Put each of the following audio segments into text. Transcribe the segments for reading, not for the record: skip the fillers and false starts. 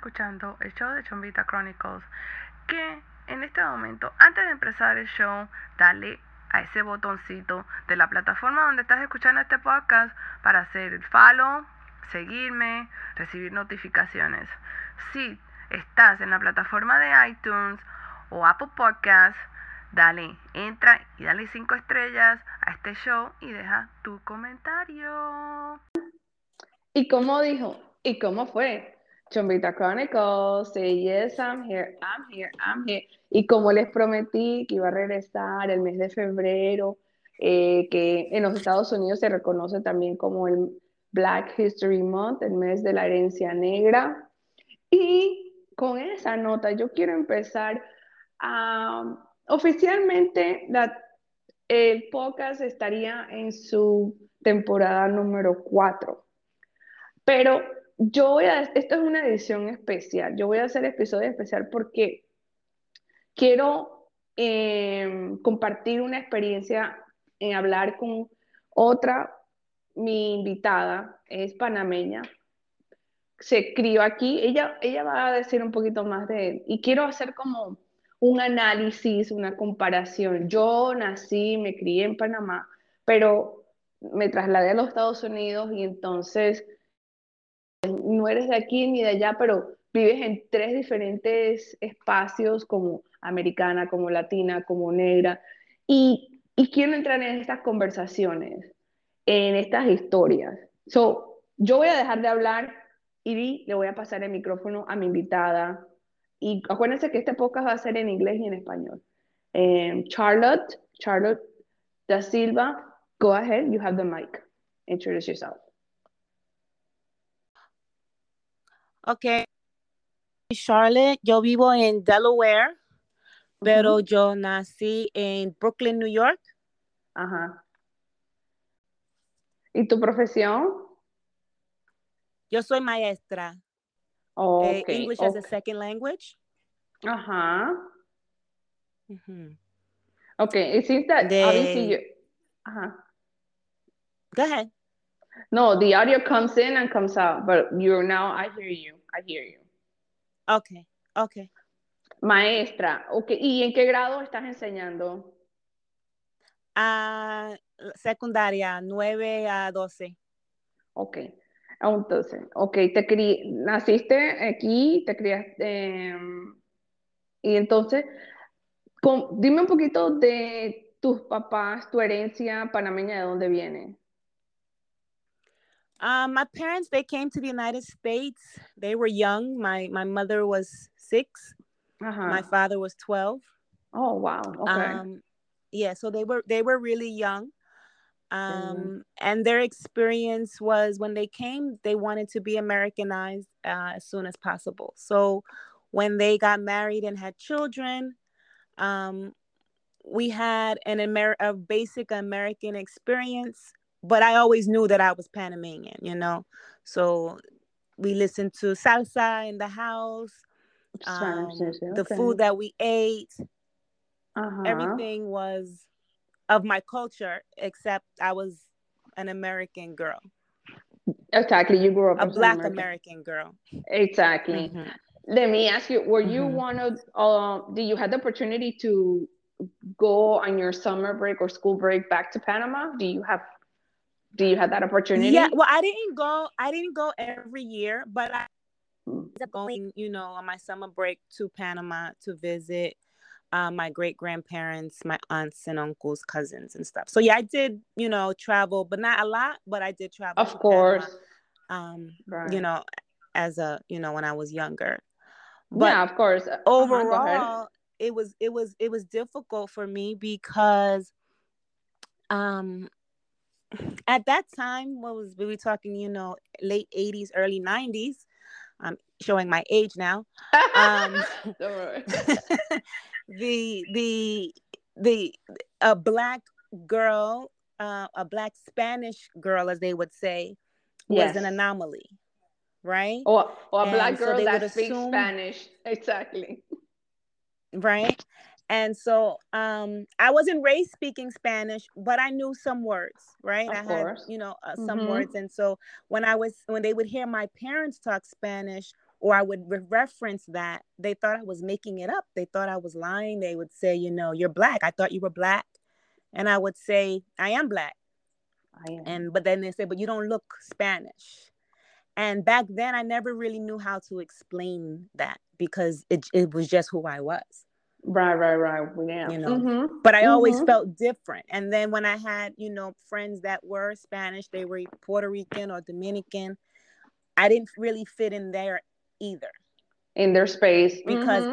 escuchando el show de Chombita Chronicles, que en este momento, antes de empezar el show, dale a ese botoncito de la plataforma donde estás escuchando este podcast para hacer el follow, seguirme, recibir notificaciones. Si estás en la plataforma de iTunes o Apple Podcasts, dale, entra y dale 5 estrellas a este show y deja tu comentario. ¿Y cómo dijo? ¿Y cómo fue? Chombita Chronicles, say yes, I'm here, I'm here, I'm here. Y como les prometí que iba a regresar el mes de febrero, que en los Estados Unidos se reconoce también como el Black History Month, el mes de la herencia negra. Y con esa nota yo quiero empezar oficialmente el podcast estaría en su temporada número 4. Pero esto es una edición especial. Yo voy a hacer episodio especial porque quiero compartir una experiencia en hablar con otra. Mi invitada es panameña, se crió aquí. Ella va a decir un poquito más de él. Y quiero hacer como un análisis, una comparación. Yo nací, me crié en Panamá, pero me trasladé a los Estados Unidos y entonces no eres de aquí ni de allá, pero vives en 3 diferentes espacios como americana, como latina, como negra. Y quiero entrar en estas conversaciones, en estas historias. Yo voy a dejar de hablar y le voy a pasar el micrófono a mi invitada. Y acuérdense que este podcast va a ser en inglés y en español. Charlotte Da Silva, go ahead, you have the mic. Introduce yourself. Ok, Charlotte, yo vivo en Delaware, pero yo nací en Brooklyn, New York. Ajá. ¿Y tu profesión? Yo soy maestra. Okay, English as a second language. Ajá. Okay, it seems that obviously you... Ajá. Go ahead. No, the audio comes in and comes out, but I hear you. I hear you. Okay. Maestra, okay. ¿Y en qué grado estás enseñando? Secundaria, 9 a 12. Ok. Entonces, ok, naciste aquí, te criaste, y entonces, dime un poquito de tus papás, tu herencia panameña, ¿de dónde viene? My parents, they came to the United States. They were young. My mother was 6. My father was 12. Oh, wow. Okay. Yeah, so they were really young. And their experience was when they came, they wanted to be Americanized as soon as possible. So when they got married and had children, we had a basic American experience, but I always knew that I was Panamanian, you know? So we listened to salsa in the house, the food that we ate, everything was of my culture, except I was an American girl. Exactly, you grew up as a Black American girl. Exactly. Let me ask you, were you one of, did you have the opportunity to go on your summer break or school break back to Panama? Do you have that opportunity? Yeah, well, I didn't go every year, but I was going, on my summer break to Panama to visit my great-grandparents, my aunts and uncles, cousins and stuff. So yeah, I did, travel, but not a lot, but I did travel of course. Panama, as when I was younger. But yeah, of course. Overall, it was difficult for me because at that time, we were talking, late 80s, early 90s. I'm showing my age now. A Black girl, a Black Spanish girl, as they would say, was an anomaly, right? Or a Black girl that speaks Spanish, exactly. Right? And so I wasn't raised speaking Spanish, but I knew some words, right? Of course. Some words. And so when they would hear my parents talk Spanish, or I would reference that, they thought I was making it up. They thought I was lying. They would say, you're Black. I thought you were Black. And I would say, I am Black. But then they say, but you don't look Spanish. And back then, I never really knew how to explain that because it was just who I was. Right. Yeah. But I always felt different. And then when I had, friends that were Spanish, they were Puerto Rican or Dominican, I didn't really fit in there either. In their space. Because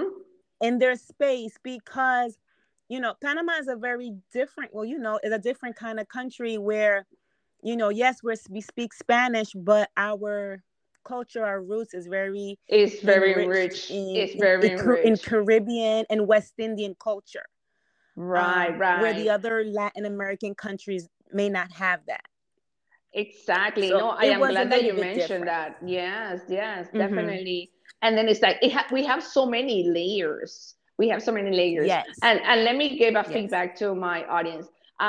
Panama is a very different, is a different kind of country where, yes, we speak Spanish, but our culture, our roots is very rich. It's very rich in Caribbean and West Indian culture. Right. Where the other Latin American countries may not have that. Exactly. So I am glad that you mentioned that. Yes, definitely. And then it's like we have so many layers. Yes. And let me give a feedback to my audience.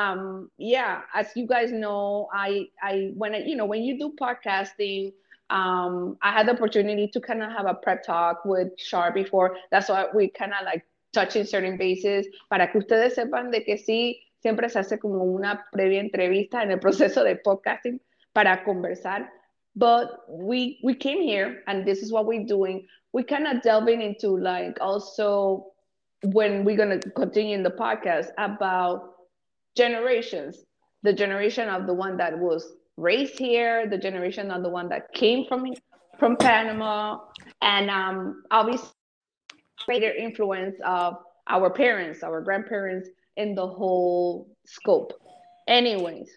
As you guys know, when you do podcasting, I had the opportunity to kind of have a prep talk with Char before. That's why we kind of like touch in certain bases para que ustedes sepan de que sí, siempre se hace como una previa entrevista en el proceso de podcasting para conversar. But we came here, and this is what we're doing. We kind of delving into like also when we're going to continue in the podcast about generations, the generation of the one that was raised here, the generation of the one that came from Panama, and obviously greater influence of our parents, our grandparents in the whole scope. Anyways,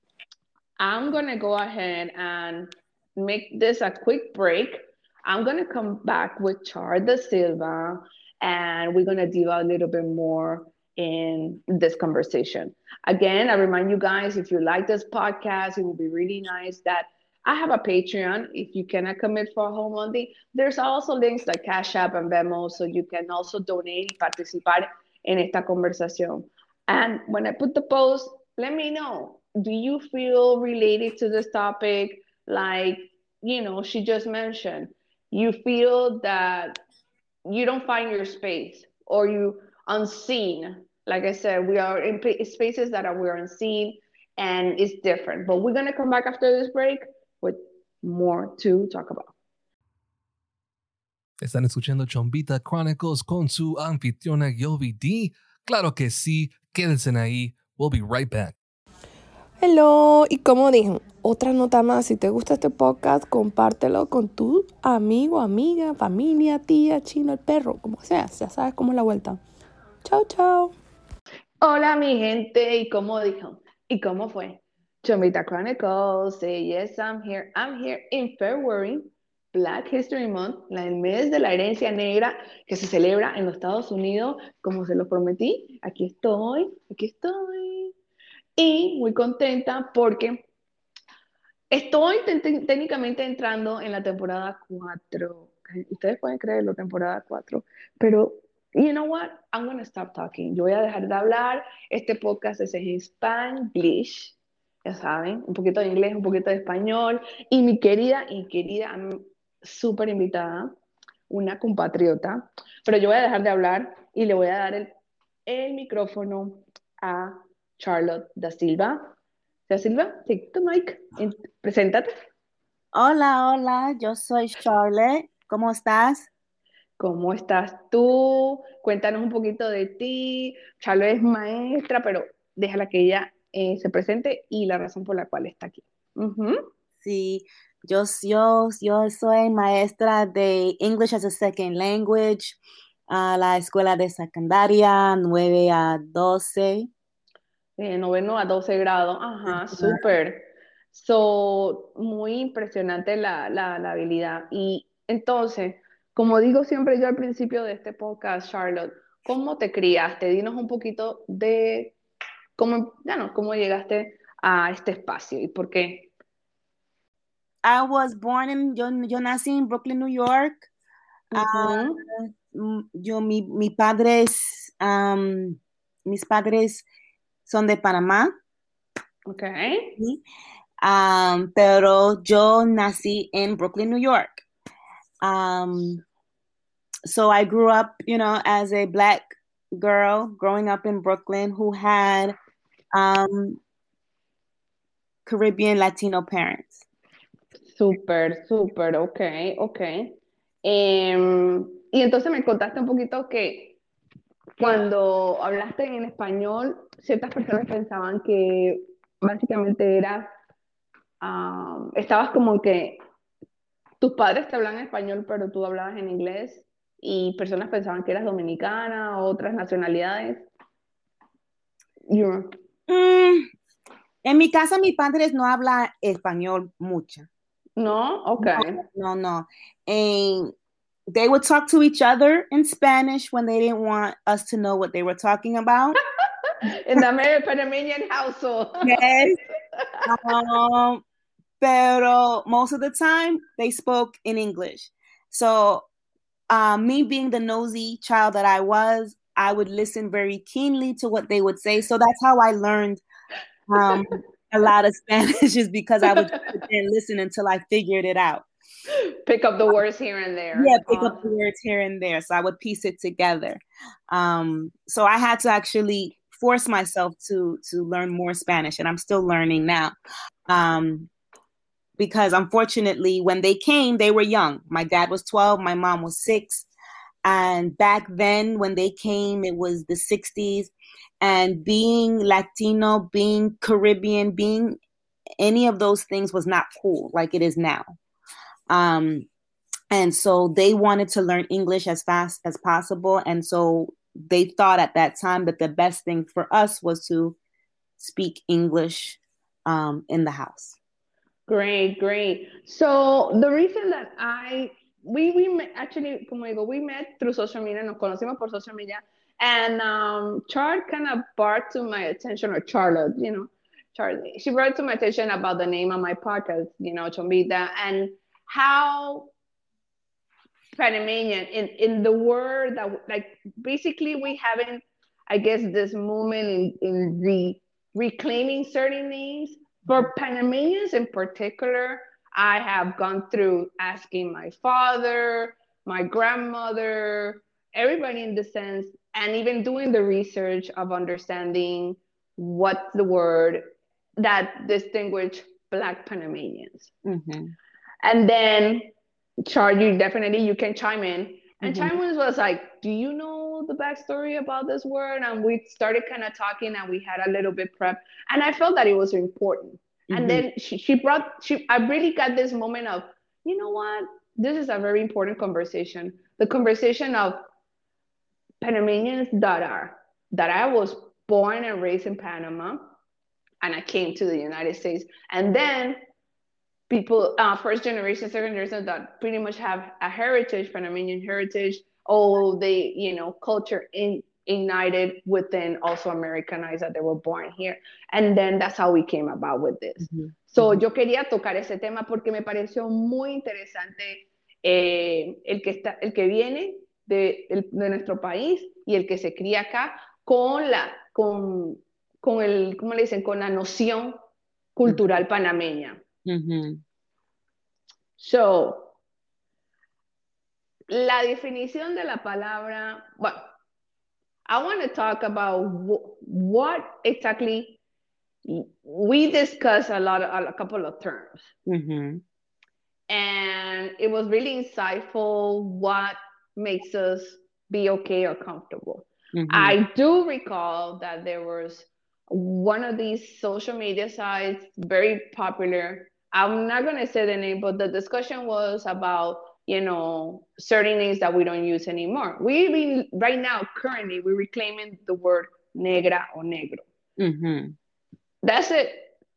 I'm going to go ahead and make this a quick break. I'm going to come back with Char da Silva, and we're going to deal a little bit more in this conversation. Again, I remind you guys, if you like this podcast, it would be really nice that I have a Patreon. If you cannot commit for a whole month, there's also links like Cash App and Venmo, so you can also donate y participar en esta conversación. And when I put the post, let me know. Do you feel related to this topic? Like, she just mentioned, you feel that you don't find your space or you unseen. Like I said, we are in spaces that we're unseen and it's different. But we're going to come back after this break with more to talk about. Están escuchando Chombita Chronicles con su anfitriona Yovi D. Claro que sí, quédense ahí. We'll be right back. Hello, y como dije, otra nota más, si te gusta este podcast, compártelo con tu amigo, amiga, familia, tía, chino, el perro, como sea, ya sabes cómo es la vuelta. Chao. Hola mi gente, y como dijo, y cómo fue. Chombita Chronicles, say yes, I'm here in February, Black History Month, el mes de la herencia negra que se celebra en los Estados Unidos, como se lo prometí. Aquí estoy. Y muy contenta porque estoy técnicamente entrando en la temporada 4. Ustedes pueden creerlo, temporada 4. Pero, you know what? I'm going to stop talking. Yo voy a dejar de hablar. Este podcast es en Spanglish. Ya saben, un poquito de inglés, un poquito de español. Y mi querida, súper invitada, una compatriota. Pero yo voy a dejar de hablar y le voy a dar el micrófono a Charlotte da Silva. Da Silva, take the mic. Preséntate. Hola, yo soy Charlotte. ¿Cómo estás? ¿Cómo estás tú? Cuéntanos un poquito de ti. Charlotte es maestra, pero déjala que ella se presente y la razón por la cual está aquí. Sí, yo soy maestra de English as a Second Language a la escuela de secundaria 9 a 12. 9 a 12 grados. Ajá, súper. So, muy impresionante la habilidad. Y entonces, como digo siempre yo al principio de este podcast, Charlotte, ¿cómo te criaste? Dinos un poquito de cómo llegaste a este espacio y por qué. I was born yo nací en Brooklyn, New York. Mis padres son de Panamá. Okay. ¿Sí? Pero yo nací en Brooklyn, New York. So I grew up, as a Black girl growing up in Brooklyn who had Caribbean Latino parents. Súper, súper, ok, ok. Y entonces me contaste un poquito que cuando hablaste en español, ciertas personas pensaban que básicamente estabas como que tus padres te hablaban español, pero tú hablabas en inglés, y personas pensaban que eras dominicana o otras nacionalidades. En mi casa, mis padres no hablan español mucho. No, okay. No. And they would talk to each other in Spanish when they didn't want us to know what they were talking about. In the Panamanian household. Yes. Pero most of the time, they spoke in English. So me being the nosy child that I was, I would listen very keenly to what they would say. So that's how I learned a lot of Spanish, is because I would listen until I figured it out. Pick up the words here and there. Yeah, pick up the words here and there. So I would piece it together. So I had to actually force myself to learn more Spanish, and I'm still learning now. Because unfortunately, when they came, they were young. My dad was 12, my mom was 6. And back then, when they came, it was the 60s. And being Latino, being Caribbean, being any of those things was not cool like it is now. And so they wanted to learn English as fast as possible. And so they thought at that time that the best thing for us was to speak English in the house. Great. So the reason that we met, actually, como digo, we met through social media, nos conocimos por social media, and Charlotte kind of brought to my attention, or Charlotte, Charlie, she brought to my attention about the name of my podcast, Chombita, and how Panamanian, in the word that, like, basically we haven't, I guess, this movement in reclaiming certain names. For Panamanians in particular, I have gone through asking my father, my grandmother, everybody in the sense, and even doing the research of understanding what's the word that distinguish Black Panamanians. Mm-hmm. And then, Char, you can chime in. And Chime was like, do you know the backstory about this word? And we started kind of talking, and we had a little bit prep. And I felt that it was important. And then I really got this moment of, you know what? This is a very important conversation. The conversation of Panamanians that I was born and raised in Panama, and I came to the United States. And then people, first generation, second generation, that pretty much have a heritage, Panamanian heritage, culture ignited within, also Americanized, that they were born here. And then that's how we came about with this. So yo quería tocar ese tema porque me pareció muy interesante el que viene de nuestro país y el que se cría acá con el, ¿cómo le dicen? Con la noción cultural panameña. So, la definición de la palabra, bueno, I want to talk about what exactly we discussed a couple of terms. And it was really insightful what makes us be okay or comfortable. I do recall that there was one of these social media sites, very popular. I'm not going to say the name, but the discussion was about, certain names that we don't use anymore. Right now, currently, we're reclaiming the word negra or negro. That's it.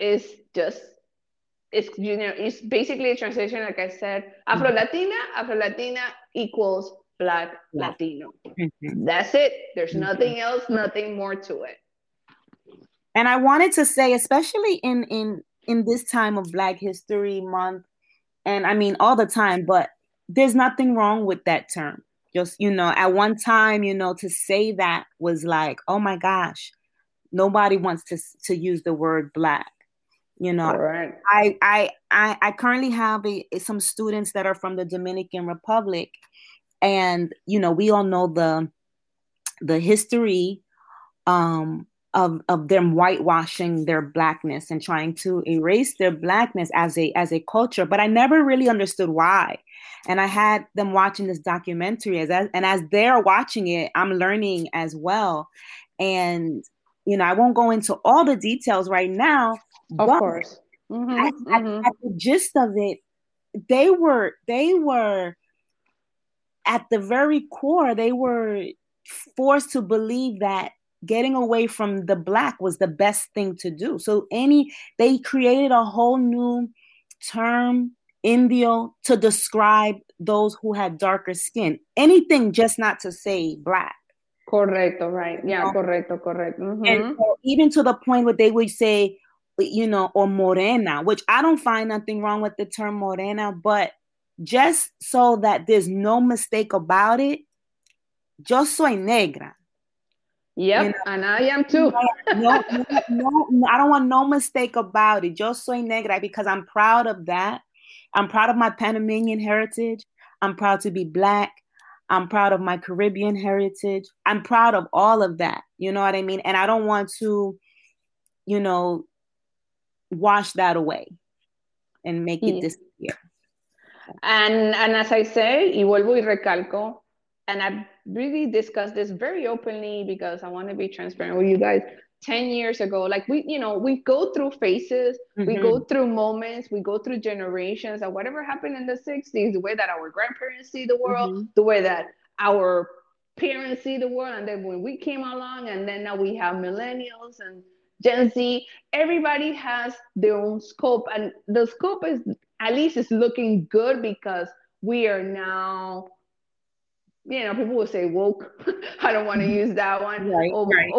It's basically a translation, like I said, Afro-Latina equals Black Latino. That's it. There's nothing else, nothing more to it. And I wanted to say, especially in this time of Black History Month, and I mean all the time, but there's nothing wrong with that term. Just, at one time, to say that was like, oh my gosh, nobody wants to use the word Black. You know, Correct. I currently have some students that are from the Dominican Republic, and you know, we all know the history of them whitewashing their blackness and trying to erase their blackness as a culture. But I never really understood why. And I had them watching this documentary, and as they're watching it, I'm learning as well. And you know, I won't go into all the details right now, Of but course. at the gist of it, they were at the very core, they were forced to believe that getting away from the black was the best thing to do. So they created a whole new term, Indio, to describe those who had darker skin. Anything just not to say black. Correcto, right. Yeah, correcto. And so even to the point where they would say, you know, or morena, which I don't find nothing wrong with the term morena, but just so that there's no mistake about it, yo soy negra. Yep, you know? And I am too. no, I don't want no mistake about it. Yo soy negra, because I'm proud of that. I'm proud of my Panamanian heritage. I'm proud to be black. I'm proud of my Caribbean heritage. I'm proud of all of that. You know what I mean? And I don't want to, you know, wash that away and make it disappear. And as I say, y vuelvo y recalco, and I've really discussed this very openly because I want to be transparent with you guys. 10 years ago, like we go through phases, we go through moments, we go through generations, and whatever happened in the 60s, the way that our grandparents see the world, the way that our parents see the world, and then when we came along, and then now we have millennials and Gen Z, everybody has their own scope, and the scope is, at least, is looking good because we are now, you know, people will say woke. I don't want to use that one. Right,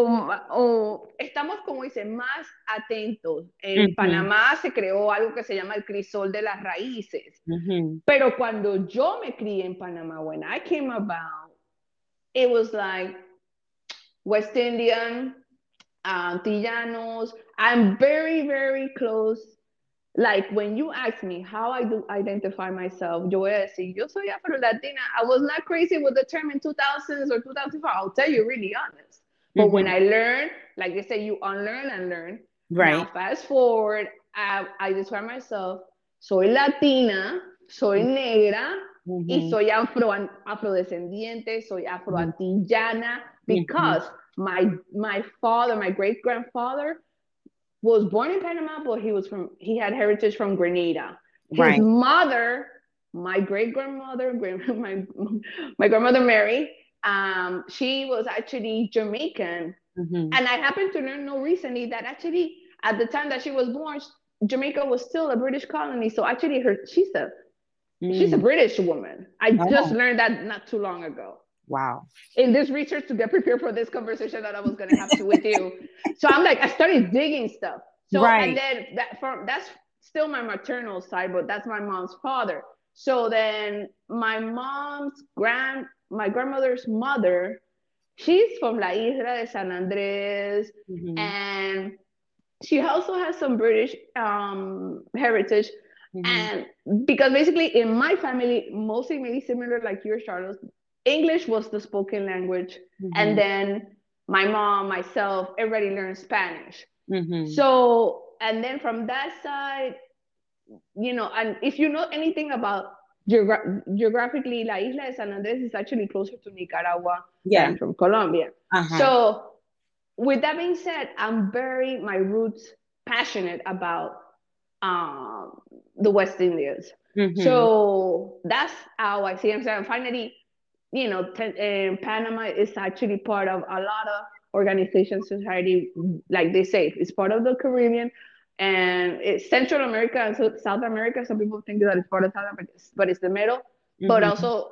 o estamos, como dice, más atentos. En Panamá se creó algo que se llama el crisol de las raíces. Pero cuando yo me crié en Panamá, when I came about, it was like West Indian, Antillanos. I'm very, very close. Like, when you ask me how I do identify myself, yo voy a decir, yo soy Afro-Latina. I was not crazy with the term in 2000s or 2004. I'll tell you really honest. But when I learned, like they say, you unlearn and learn. Right. Now, fast forward, I describe myself, soy Latina, soy negra, y soy afrodescendiente, soy afro-antillana, because my father, my great-grandfather, was born in Panama, but he had heritage from Grenada. His mother, my great-grandmother, my grandmother Mary, she was actually Jamaican. And I happened to learn recently that actually at the time that she was born, Jamaica was still a British colony. So actually she's a British woman. I just learned that not too long ago. Wow. In this research to get prepared for this conversation that I was going to have to with you. So I'm like, I started digging stuff. So, and then that's still my maternal side, but that's my mom's father. So then my grandmother's mother, she's from La Isla de San Andrés, and she also has some British heritage. And because basically in my family, mostly maybe similar like yours, Charles, English was the spoken language. And then my mom, myself, everybody learned Spanish. So, and then from that side, you know, and if you know anything about geographically, La Isla de San Andrés is actually closer to Nicaragua than from Colombia. So with that being said, I'm my roots passionate about the West Indies. So that's how I see it. And finally, you know, Panama is actually part of a lot of organizations, society, like they say, it's part of the Caribbean, and it's Central America and South America. Some people think that it's part of South America, but it's the middle. But also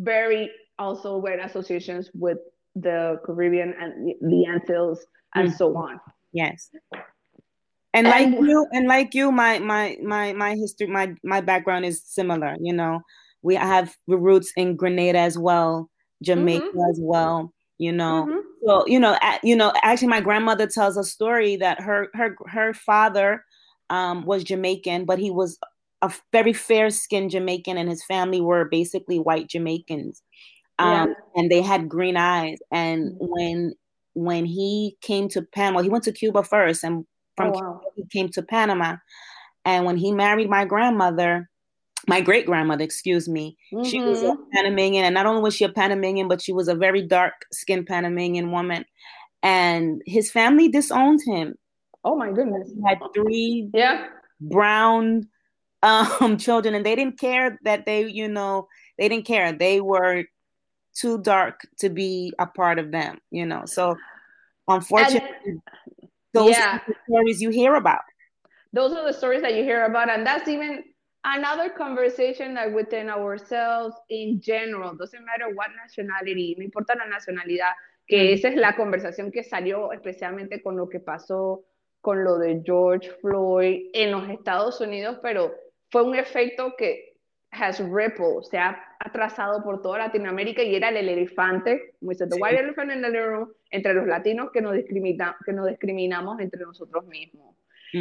with associations with the Caribbean and the Antilles and so on. Yes. And like you, my history, my background is similar. You know, I have roots in Grenada as well, Jamaica as well. You know, so you know, actually, my grandmother tells a story that her father was Jamaican, but he was a very fair-skinned Jamaican, and his family were basically white Jamaicans. And they had green eyes. And when he came to Panama, he went to Cuba first, and from Cuba he came to Panama. And when he married my great-grandmother, excuse me, she was a Panamanian. And not only was she a Panamanian, but she was a very dark-skinned Panamanian woman. And his family disowned him. Oh my goodness. He had 3 brown children, and they didn't care that they didn't care. They were too dark to be a part of them, So unfortunately, those are the stories you hear about. Those are the stories that you hear about, and that's even another conversation that within ourselves in general. Doesn't matter what nationality, no importa la nacionalidad, que esa es la conversación que salió especialmente con lo que pasó con lo de George Floyd en los Estados Unidos, pero fue un efecto que has rippled, se ha atrasado por toda Latinoamérica, y era el elefante, como dice, the white elephant in the room, entre los latinos que nos discriminamos entre nosotros mismos.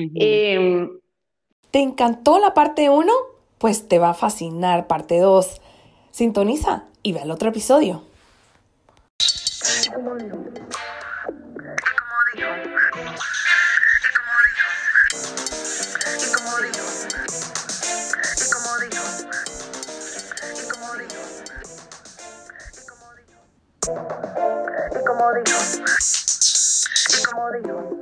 ¿Te encantó la parte 1? Pues te va a fascinar parte 2. Sintoniza y ve al otro episodio. Y como dijo,